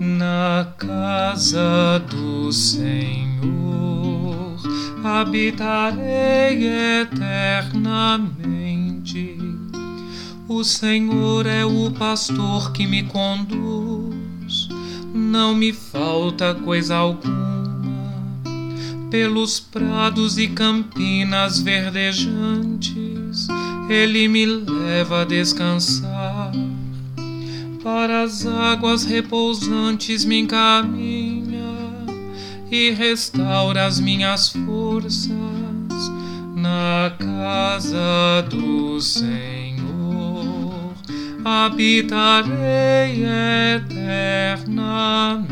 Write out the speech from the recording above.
Na casa do Senhor habitarei eternamente. O Senhor é o pastor que me conduz, não me falta coisa alguma. Pelos prados e campinas verdejantes, Ele me leva a descansar. Para as águas repousantes me encaminha e restaura as minhas forças. Na casa do Senhor habitarei eternamente.